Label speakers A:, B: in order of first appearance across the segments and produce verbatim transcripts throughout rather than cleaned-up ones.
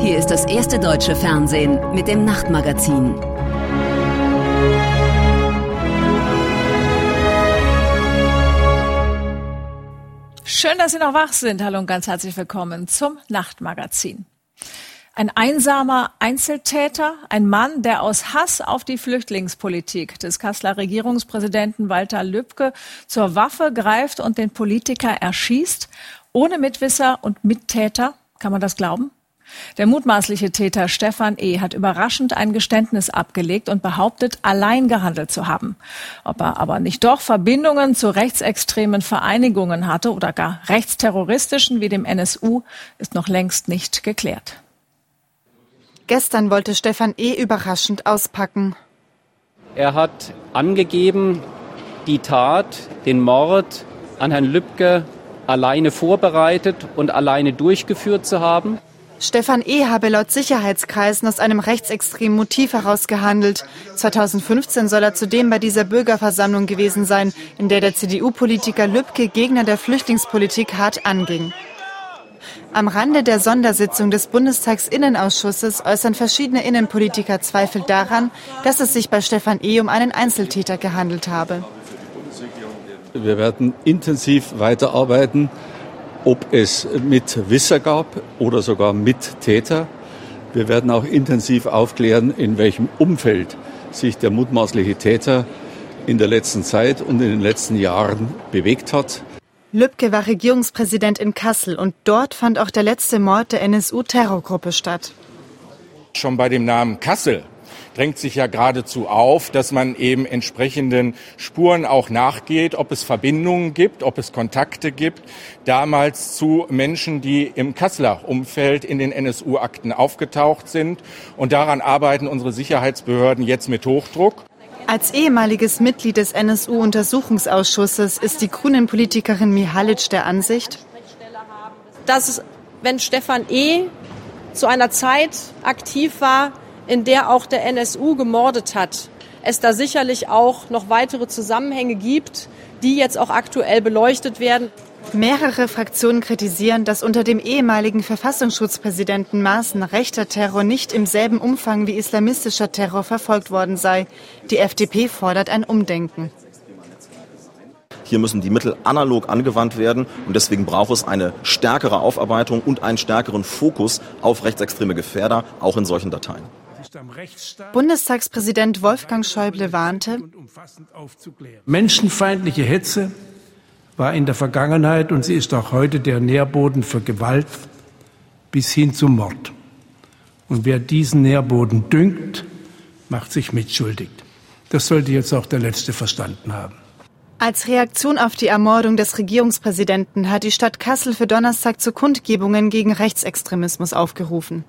A: Hier ist das erste deutsche Fernsehen mit dem Nachtmagazin.
B: Schön, dass Sie noch wach sind. Hallo und ganz herzlich willkommen zum Nachtmagazin. Ein einsamer Einzeltäter, ein Mann, der aus Hass auf die Flüchtlingspolitik des Kasseler Regierungspräsidenten Walter Lübcke zur Waffe greift und den Politiker erschießt, ohne Mitwisser und Mittäter. Kann man das glauben? Der mutmaßliche Täter Stefan E. hat überraschend ein Geständnis abgelegt und behauptet, allein gehandelt zu haben. Ob er aber nicht doch Verbindungen zu rechtsextremen Vereinigungen hatte oder gar rechtsterroristischen wie dem N S U, ist noch längst nicht geklärt.
C: Gestern wollte Stefan E. überraschend auspacken.
D: Er hat angegeben, die Tat, den Mord an Herrn Lübcke alleine vorbereitet und alleine durchgeführt zu haben.
C: Stefan E. habe laut Sicherheitskreisen aus einem rechtsextremen Motiv heraus gehandelt. zweitausendfünfzehn soll er zudem bei dieser Bürgerversammlung gewesen sein, in der der C D U-Politiker Lübcke Gegner der Flüchtlingspolitik hart anging. Am Rande der Sondersitzung des Bundestagsinnenausschusses äußern verschiedene Innenpolitiker Zweifel daran, dass es sich bei Stefan E. um einen Einzeltäter gehandelt habe.
E: Wir werden intensiv weiterarbeiten, ob es Mitwisser gab oder sogar Mittäter. Wir werden auch intensiv aufklären, in welchem Umfeld sich der mutmaßliche Täter in der letzten Zeit und in den letzten Jahren bewegt hat.
C: Lübcke war Regierungspräsident in Kassel und dort fand auch der letzte Mord der N S U-Terrorgruppe statt.
F: Schon bei dem Namen Kassel drängt sich ja geradezu auf, dass man eben entsprechenden Spuren auch nachgeht, ob es Verbindungen gibt, ob es Kontakte gibt, damals zu Menschen, die im Kasseler Umfeld in den N S U-Akten aufgetaucht sind. Und daran arbeiten unsere Sicherheitsbehörden jetzt mit Hochdruck.
C: Als ehemaliges Mitglied des N S U-Untersuchungsausschusses ist die Grünen-Politikerin Mihalic der Ansicht,
G: dass, wenn Stefan E. zu einer Zeit aktiv war, in der auch der N S U gemordet hat, es da sicherlich auch noch weitere Zusammenhänge gibt, die jetzt auch aktuell beleuchtet werden.
C: Mehrere Fraktionen kritisieren, dass unter dem ehemaligen Verfassungsschutzpräsidenten Maaßen rechter Terror nicht im selben Umfang wie islamistischer Terror verfolgt worden sei. Die F D P fordert ein Umdenken.
H: Hier müssen die Mittel analog angewandt werden und deswegen braucht es eine stärkere Aufarbeitung und einen stärkeren Fokus auf rechtsextreme Gefährder, auch in solchen Dateien.
C: Bundestagspräsident Wolfgang Schäuble warnte,
I: menschenfeindliche Hetze war in der Vergangenheit und sie ist auch heute der Nährboden für Gewalt bis hin zum Mord. Und wer diesen Nährboden düngt, macht sich mitschuldig. Das sollte jetzt auch der Letzte verstanden haben.
C: Als Reaktion auf die Ermordung des Regierungspräsidenten hat die Stadt Kassel für Donnerstag zu Kundgebungen gegen Rechtsextremismus aufgerufen.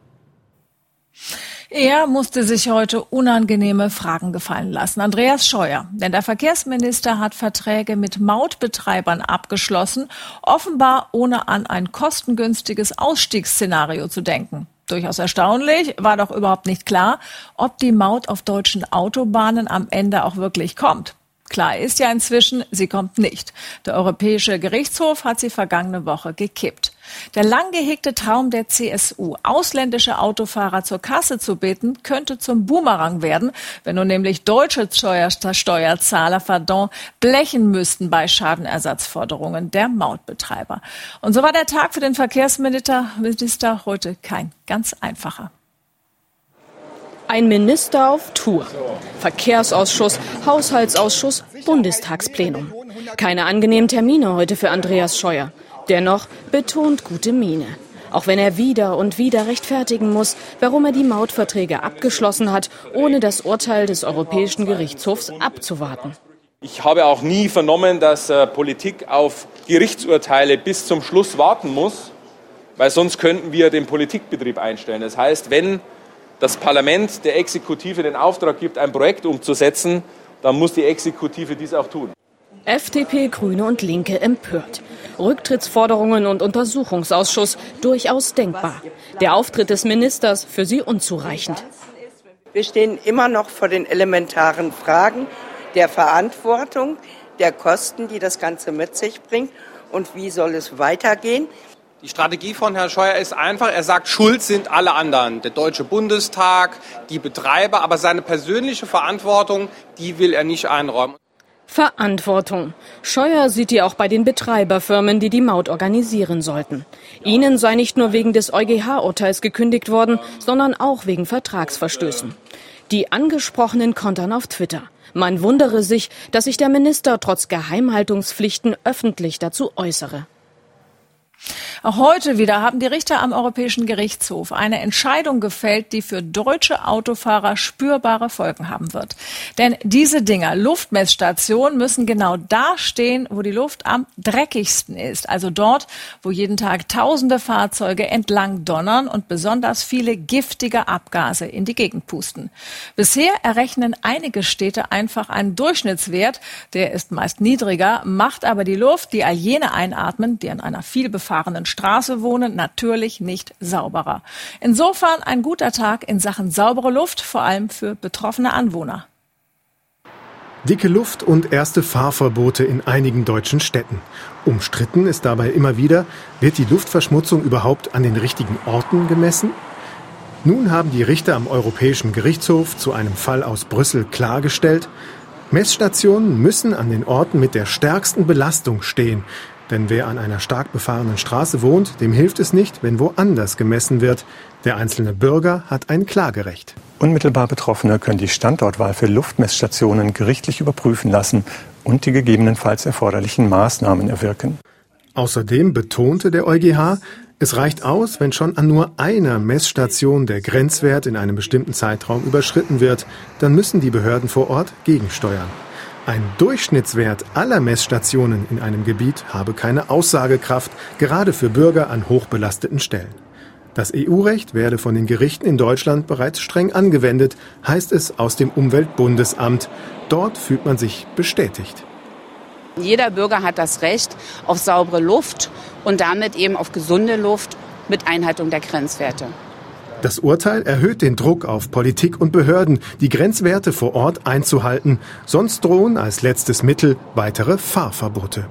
B: Er musste sich heute unangenehme Fragen gefallen lassen. Andreas Scheuer, denn der Verkehrsminister hat Verträge mit Mautbetreibern abgeschlossen, offenbar ohne an ein kostengünstiges Ausstiegsszenario zu denken. Durchaus erstaunlich, war doch überhaupt nicht klar, ob die Maut auf deutschen Autobahnen am Ende auch wirklich kommt. Klar ist ja inzwischen, sie kommt nicht. Der Europäische Gerichtshof hat sie vergangene Woche gekippt. Der lang gehegte Traum der C S U, ausländische Autofahrer zur Kasse zu bitten, könnte zum Boomerang werden, wenn nun nämlich deutsche Steuerzahler, pardon, blechen müssten bei Schadenersatzforderungen der Mautbetreiber. Und so war der Tag für den Verkehrsminister Minister heute kein ganz einfacher.
J: Ein Minister auf Tour. Verkehrsausschuss, Haushaltsausschuss, Bundestagsplenum. Keine angenehmen Termine heute für Andreas Scheuer. Dennoch betont gute Miene. Auch wenn er wieder und wieder rechtfertigen muss, warum er die Mautverträge abgeschlossen hat, ohne das Urteil des Europäischen Gerichtshofs abzuwarten.
K: Ich habe auch nie vernommen, dass äh, Politik auf Gerichtsurteile bis zum Schluss warten muss, weil sonst könnten wir den Politikbetrieb einstellen. Das heißt, wenn das Parlament der Exekutive den Auftrag gibt, ein Projekt umzusetzen, dann muss die Exekutive dies auch tun.
J: F D P, Grüne und Linke empört. Rücktrittsforderungen und Untersuchungsausschuss durchaus denkbar. Der Auftritt des Ministers für sie unzureichend.
L: Wir stehen immer noch vor den elementaren Fragen der Verantwortung, der Kosten, die das Ganze mit sich bringt und wie soll es weitergehen.
M: Die Strategie von Herrn Scheuer ist einfach, er sagt, schuld sind alle anderen, der Deutsche Bundestag, die Betreiber, aber seine persönliche Verantwortung, die will er nicht einräumen.
J: Verantwortung. Scheuer sieht die auch bei den Betreiberfirmen, die die Maut organisieren sollten. Ihnen sei nicht nur wegen des EuGH-Urteils gekündigt worden, sondern auch wegen Vertragsverstößen. Die Angesprochenen kontern auf Twitter. Man wundere sich, dass sich der Minister trotz Geheimhaltungspflichten öffentlich dazu äußere.
B: Auch heute wieder haben die Richter am Europäischen Gerichtshof eine Entscheidung gefällt, die für deutsche Autofahrer spürbare Folgen haben wird. Denn diese Dinger, Luftmessstationen, müssen genau da stehen, wo die Luft am dreckigsten ist. Also dort, wo jeden Tag tausende Fahrzeuge entlang donnern und besonders viele giftige Abgase in die Gegend pusten. Bisher errechnen einige Städte einfach einen Durchschnittswert, der ist meist niedriger, macht aber die Luft, die all jene einatmen, die an einer vielbefahrenen Straße wohnen, natürlich nicht sauberer. Insofern ein guter Tag in Sachen saubere Luft, vor allem für betroffene Anwohner.
N: Dicke Luft und erste Fahrverbote in einigen deutschen Städten. Umstritten ist dabei immer wieder, wird die Luftverschmutzung überhaupt an den richtigen Orten gemessen? Nun haben die Richter am Europäischen Gerichtshof zu einem Fall aus Brüssel klargestellt, Messstationen müssen an den Orten mit der stärksten Belastung stehen. Denn wer an einer stark befahrenen Straße wohnt, dem hilft es nicht, wenn woanders gemessen wird. Der einzelne Bürger hat ein Klagerecht.
O: Unmittelbar Betroffene können die Standortwahl für Luftmessstationen gerichtlich überprüfen lassen und die gegebenenfalls erforderlichen Maßnahmen erwirken.
N: Außerdem betonte der EuGH, es reicht aus, wenn schon an nur einer Messstation der Grenzwert in einem bestimmten Zeitraum überschritten wird. Dann müssen die Behörden vor Ort gegensteuern. Ein Durchschnittswert aller Messstationen in einem Gebiet habe keine Aussagekraft, gerade für Bürger an hochbelasteten Stellen. Das E U-Recht werde von den Gerichten in Deutschland bereits streng angewendet, heißt es aus dem Umweltbundesamt. Dort fühlt man sich bestätigt.
P: Jeder Bürger hat das Recht auf saubere Luft und damit eben auf gesunde Luft mit Einhaltung der Grenzwerte.
N: Das Urteil erhöht den Druck auf Politik und Behörden, die Grenzwerte vor Ort einzuhalten. Sonst drohen als letztes Mittel weitere Fahrverbote.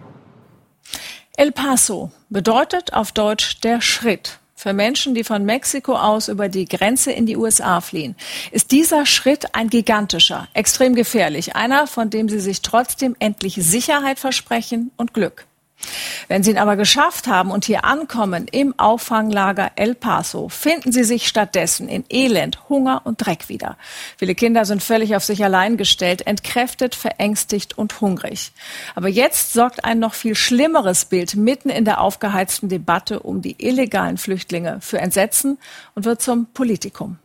B: El Paso bedeutet auf Deutsch der Schritt. Für Menschen, die von Mexiko aus über die Grenze in die U S A fliehen, ist dieser Schritt ein gigantischer, extrem gefährlich. Einer, von dem sie sich trotzdem endlich Sicherheit versprechen und Glück. Wenn sie ihn aber geschafft haben und hier ankommen im Auffanglager El Paso, finden sie sich stattdessen in Elend, Hunger und Dreck wieder. Viele Kinder sind völlig auf sich allein gestellt, entkräftet, verängstigt und hungrig. Aber jetzt sorgt ein noch viel schlimmeres Bild mitten in der aufgeheizten Debatte um die illegalen Flüchtlinge für Entsetzen und wird zum Politikum.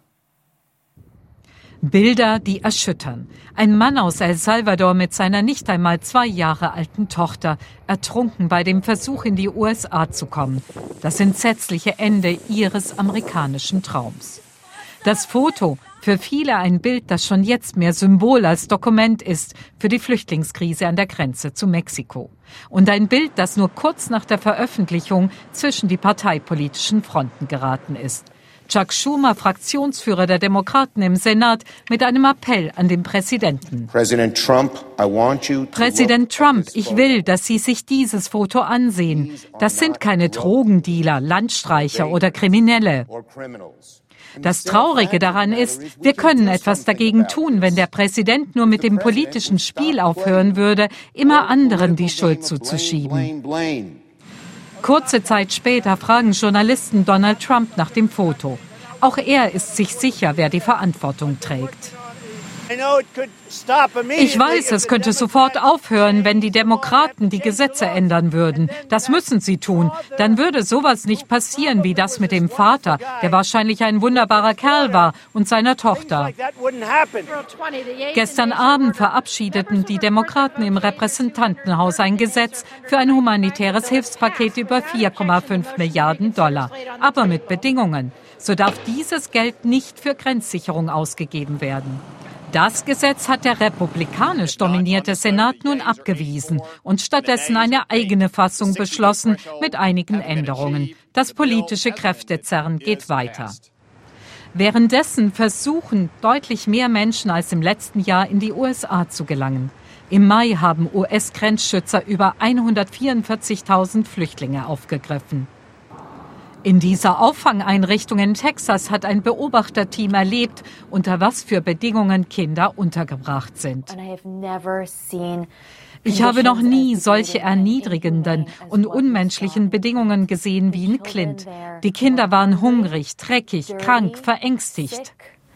Q: Bilder, die erschüttern. Ein Mann aus El Salvador mit seiner nicht einmal zwei Jahre alten Tochter, ertrunken bei dem Versuch, in die U S A zu kommen. Das entsetzliche Ende ihres amerikanischen Traums. Das Foto, für viele ein Bild, das schon jetzt mehr Symbol als Dokument ist für die Flüchtlingskrise an der Grenze zu Mexiko. Und ein Bild, das nur kurz nach der Veröffentlichung zwischen die parteipolitischen Fronten geraten ist. Chuck Schumer, Fraktionsführer der Demokraten im Senat, mit einem Appell an den Präsidenten.
R: Präsident Trump, I want you to
Q: Präsident Trump, ich will, dass Sie sich dieses Foto ansehen. Das sind keine Drogendealer, Landstreicher oder Kriminelle. Das Traurige daran ist, wir können etwas dagegen tun, wenn der Präsident nur mit dem politischen Spiel aufhören würde, immer anderen die Schuld zuzuschieben. Kurze Zeit später fragen Journalisten Donald Trump nach dem Foto. Auch er ist sich sicher, wer die Verantwortung trägt. Ich weiß, es könnte sofort aufhören, wenn die Demokraten die Gesetze ändern würden. Das müssen sie tun. Dann würde sowas nicht passieren wie das mit dem Vater, der wahrscheinlich ein wunderbarer Kerl war, und seiner Tochter. Gestern Abend verabschiedeten die Demokraten im Repräsentantenhaus ein Gesetz für ein humanitäres Hilfspaket über vier Komma fünf Milliarden Dollar. Aber mit Bedingungen. So darf dieses Geld nicht für Grenzsicherung ausgegeben werden. Das Gesetz hat der republikanisch dominierte Senat nun abgewiesen und stattdessen eine eigene Fassung beschlossen mit einigen Änderungen. Das politische Kräftezerren geht weiter. Währenddessen versuchen deutlich mehr Menschen als im letzten Jahr in die U S A zu gelangen. Im Mai haben U S-Grenzschützer über hundertvierundvierzigtausend Flüchtlinge aufgegriffen. In dieser Auffangeinrichtung in Texas hat ein Beobachterteam erlebt, unter was für Bedingungen Kinder untergebracht sind. Ich habe noch nie solche erniedrigenden und unmenschlichen Bedingungen gesehen wie in Clint. Die Kinder waren hungrig, dreckig, krank, verängstigt.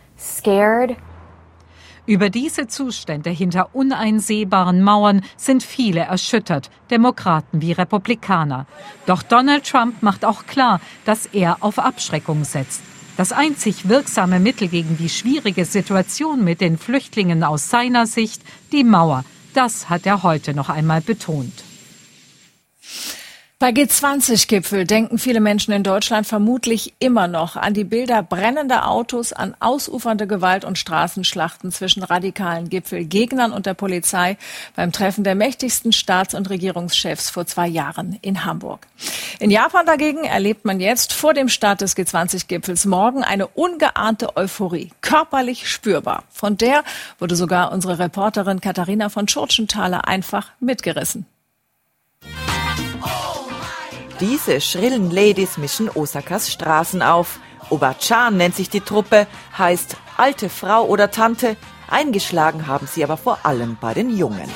Q: Über diese Zustände hinter uneinsehbaren Mauern sind viele erschüttert, Demokraten wie Republikaner. Doch Donald Trump macht auch klar, dass er auf Abschreckung setzt. Das einzig wirksame Mittel gegen die schwierige Situation mit den Flüchtlingen aus seiner Sicht, die Mauer. Das hat er heute noch einmal betont.
B: Bei G zwanzig Gipfel denken viele Menschen in Deutschland vermutlich immer noch an die Bilder brennender Autos, an ausufernde Gewalt und Straßenschlachten zwischen radikalen Gipfelgegnern und der Polizei beim Treffen der mächtigsten Staats- und Regierungschefs vor zwei Jahren in Hamburg. In Japan dagegen erlebt man jetzt vor dem Start des G zwanzig Gipfels morgen eine ungeahnte Euphorie, körperlich spürbar. Von der wurde sogar unsere Reporterin Katharina von Schurtschenthaler einfach mitgerissen.
S: Diese schrillen Ladies mischen Osakas Straßen auf. Oba-chan nennt sich die Truppe, heißt alte Frau oder Tante. Eingeschlagen haben sie aber vor allem bei den Jungen.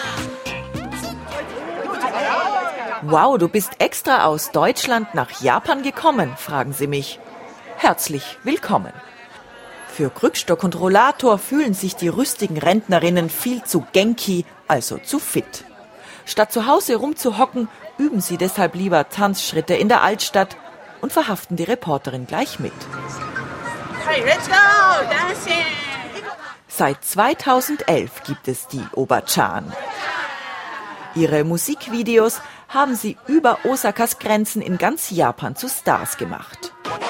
S: Wow, du bist extra aus Deutschland nach Japan gekommen, fragen sie mich. Herzlich willkommen. Für Krückstock und Rollator fühlen sich die rüstigen Rentnerinnen viel zu genki, also zu fit. Statt zu Hause rumzuhocken, üben sie deshalb lieber Tanzschritte in der Altstadt und verhaften die Reporterin gleich mit. Hey, let's go, dancing! Seit zweitausendelf gibt es die Oba-chan. Ihre Musikvideos haben sie über Osakas Grenzen in ganz Japan zu Stars gemacht.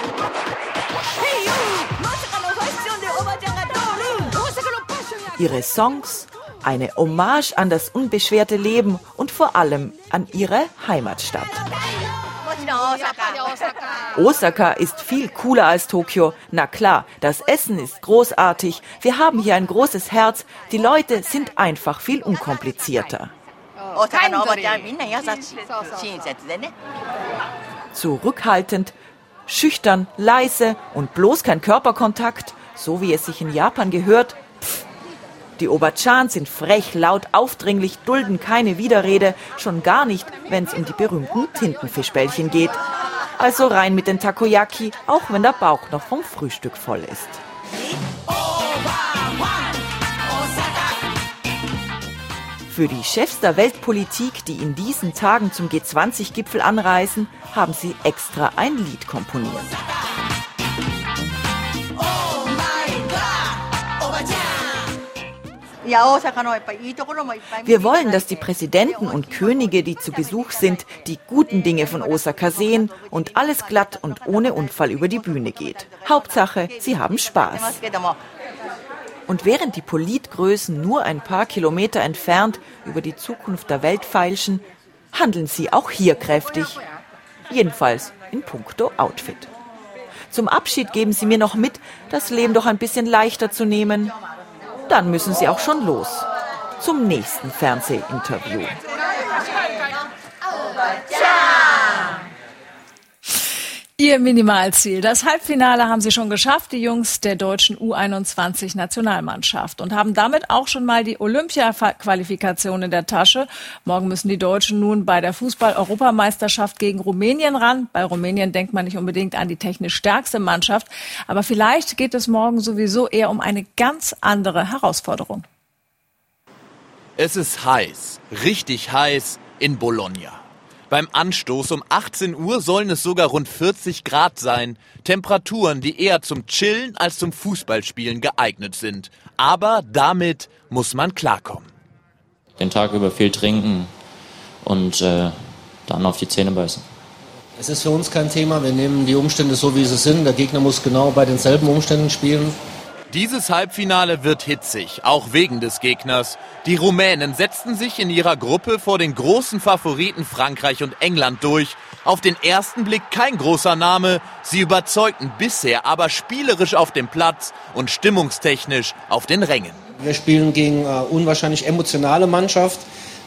S: Ihre Songs, eine Hommage an das unbeschwerte Leben und vor allem an ihre Heimatstadt. Osaka ist viel cooler als Tokio. Na klar, das Essen ist großartig. Wir haben hier ein großes Herz. Die Leute sind einfach viel unkomplizierter. Zurückhaltend, schüchtern, leise und bloß kein Körperkontakt, so wie es sich in Japan gehört. Pff. Die Oba-chan sind frech, laut, aufdringlich, dulden keine Widerrede, schon gar nicht, wenn es um die berühmten Tintenfischbällchen geht. Also rein mit den Takoyaki, auch wenn der Bauch noch vom Frühstück voll ist. Für die Chefs der Weltpolitik, die in diesen Tagen zum G zwanzig Gipfel anreisen, haben sie extra ein Lied komponiert. Wir wollen, dass die Präsidenten und Könige, die zu Besuch sind, die guten Dinge von Osaka sehen und alles glatt und ohne Unfall über die Bühne geht. Hauptsache, sie haben Spaß. Und während die Politgrößen nur ein paar Kilometer entfernt über die Zukunft der Welt feilschen, handeln sie auch hier kräftig. Jedenfalls in puncto Outfit. Zum Abschied geben sie mir noch mit, das Leben doch ein bisschen leichter zu nehmen. Dann müssen sie auch schon los. Zum nächsten Fernsehinterview.
B: Ihr Minimalziel. Das Halbfinale haben sie schon geschafft, die Jungs der deutschen U einundzwanzig-Nationalmannschaft. Und haben damit auch schon mal die Olympia-Qualifikation in der Tasche. Morgen müssen die Deutschen nun bei der Fußball-Europameisterschaft gegen Rumänien ran. Bei Rumänien denkt man nicht unbedingt an die technisch stärkste Mannschaft. Aber vielleicht geht es morgen sowieso eher um eine ganz andere Herausforderung.
T: Es ist heiß, richtig heiß in Bologna. Beim Anstoß um achtzehn Uhr sollen es sogar rund vierzig Grad sein. Temperaturen, die eher zum Chillen als zum Fußballspielen geeignet sind. Aber damit muss man klarkommen.
U: Den Tag über viel trinken und äh, dann auf die Zähne beißen.
V: Es ist für uns kein Thema. Wir nehmen die Umstände so, wie sie sind. Der Gegner muss genau bei denselben Umständen spielen.
T: Dieses Halbfinale wird hitzig, auch wegen des Gegners. Die Rumänen setzten sich in ihrer Gruppe vor den großen Favoriten Frankreich und England durch. Auf den ersten Blick kein großer Name. Sie überzeugten bisher aber spielerisch auf dem Platz und stimmungstechnisch auf den Rängen.
V: Wir spielen gegen eine unwahrscheinlich emotionale Mannschaft,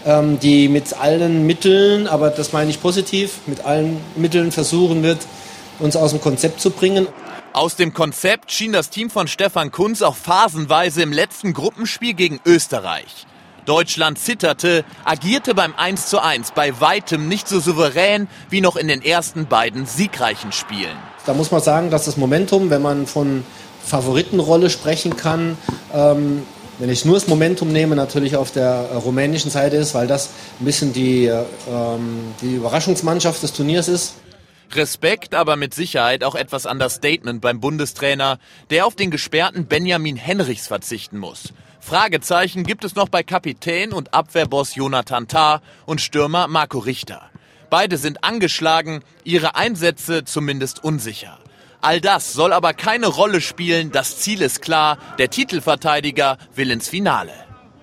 V: die mit allen Mitteln, aber das meine ich positiv, mit allen Mitteln versuchen wird, uns aus dem Konzept zu bringen.
T: Aus dem Konzept schien das Team von Stefan Kuntz auch phasenweise im letzten Gruppenspiel gegen Österreich. Deutschland zitterte, agierte beim eins zu eins bei weitem nicht so souverän wie noch in den ersten beiden siegreichen Spielen.
V: Da muss man sagen, dass das Momentum, wenn man von Favoritenrolle sprechen kann, ähm, wenn ich nur das Momentum nehme, natürlich auf der äh, rumänischen Seite ist, weil das ein bisschen die, äh, die Überraschungsmannschaft des Turniers ist.
T: Respekt, aber mit Sicherheit auch etwas Understatement beim Bundestrainer, der auf den gesperrten Benjamin Henrichs verzichten muss. Fragezeichen gibt es noch bei Kapitän und Abwehrboss Jonathan Tah und Stürmer Marco Richter. Beide sind angeschlagen, ihre Einsätze zumindest unsicher. All das soll aber keine Rolle spielen, das Ziel ist klar, der Titelverteidiger will ins Finale.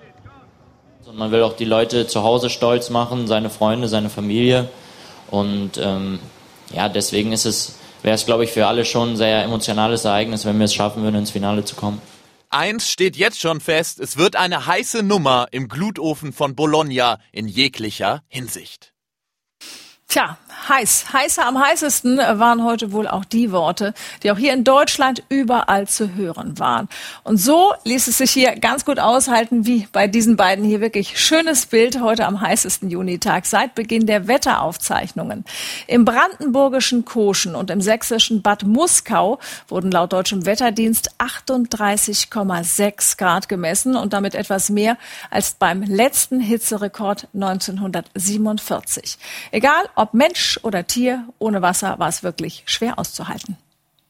U: Man will auch die Leute zu Hause stolz machen, seine Freunde, seine Familie. Und ähm, ja, deswegen ist es, wäre es, glaube ich, für alle schon ein sehr emotionales Ereignis, wenn wir es schaffen würden, ins Finale zu kommen.
T: Eins steht jetzt schon fest, es wird eine heiße Nummer im Glutofen von Bologna in jeglicher Hinsicht.
B: Tja, heiß. Heißer am heißesten waren heute wohl auch die Worte, die auch hier in Deutschland überall zu hören waren. Und so ließ es sich hier ganz gut aushalten, wie bei diesen beiden hier. Wirklich schönes Bild heute am heißesten Junitag seit Beginn der Wetteraufzeichnungen. Im brandenburgischen Koschen und im sächsischen Bad Muskau wurden laut deutschem Wetterdienst achtunddreißig Komma sechs Grad gemessen und damit etwas mehr als beim letzten Hitzerekord neunzehnhundertsiebenundvierzig. Egal ob Mensch oder Tier, ohne Wasser war es wirklich schwer auszuhalten.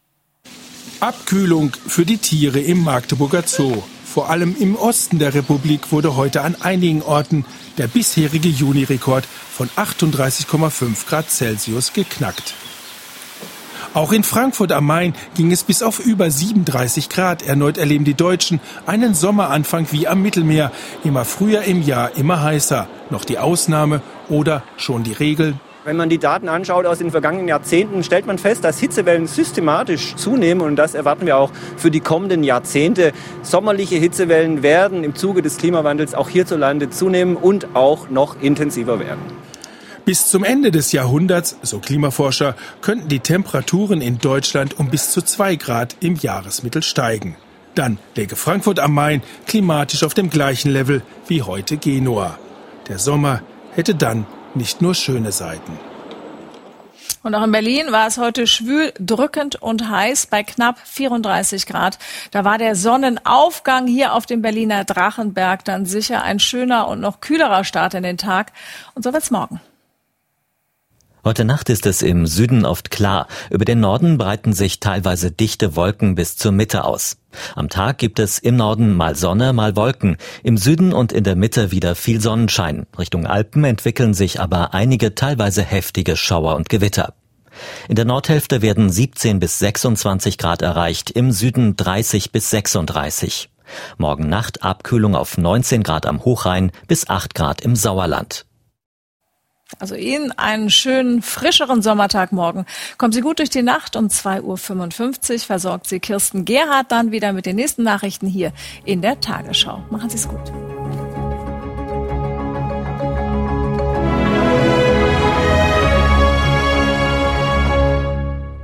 I: Abkühlung für die Tiere im Magdeburger Zoo. Vor allem im Osten der Republik wurde heute an einigen Orten der bisherige Junirekord von achtunddreißig Komma fünf Grad Celsius geknackt. Auch in Frankfurt am Main ging es bis auf über siebenunddreißig Grad. Erneut erleben die Deutschen einen Sommeranfang wie am Mittelmeer. Immer früher im Jahr, immer heißer. Noch die Ausnahme oder schon die Regel?
A: Wenn man die Daten anschaut aus den vergangenen Jahrzehnten, stellt man fest, dass Hitzewellen systematisch zunehmen und das erwarten wir auch für die kommenden Jahrzehnte. Sommerliche Hitzewellen werden im Zuge des Klimawandels auch hierzulande zunehmen und auch noch intensiver werden.
I: Bis zum Ende des Jahrhunderts, so Klimaforscher, könnten die Temperaturen in Deutschland um bis zu zwei Grad im Jahresmittel steigen. Dann läge Frankfurt am Main klimatisch auf dem gleichen Level wie heute Genua. Der Sommer hätte dann nicht nur schöne Seiten.
B: Und auch in Berlin war es heute schwül, drückend und heiß bei knapp vierunddreißig Grad. Da war der Sonnenaufgang hier auf dem Berliner Drachenberg dann sicher ein schöner und noch kühlerer Start in den Tag. Und so wird's morgen.
D: Heute Nacht ist es im Süden oft klar. Über den Norden breiten sich teilweise dichte Wolken bis zur Mitte aus. Am Tag gibt es im Norden mal Sonne, mal Wolken. Im Süden und in der Mitte wieder viel Sonnenschein. Richtung Alpen entwickeln sich aber einige teilweise heftige Schauer und Gewitter. In der Nordhälfte werden siebzehn bis sechsundzwanzig Grad erreicht, im Süden dreißig bis sechsunddreißig. Morgen Nacht Abkühlung auf neunzehn Grad am Hochrhein bis acht Grad im Sauerland.
B: Also Ihnen einen schönen, frischeren Sommertag morgen. Kommen Sie gut durch die Nacht. Um zwei Uhr fünfundfünfzig versorgt Sie Kirsten Gerhardt dann wieder mit den nächsten Nachrichten hier in der Tagesschau. Machen Sie es gut.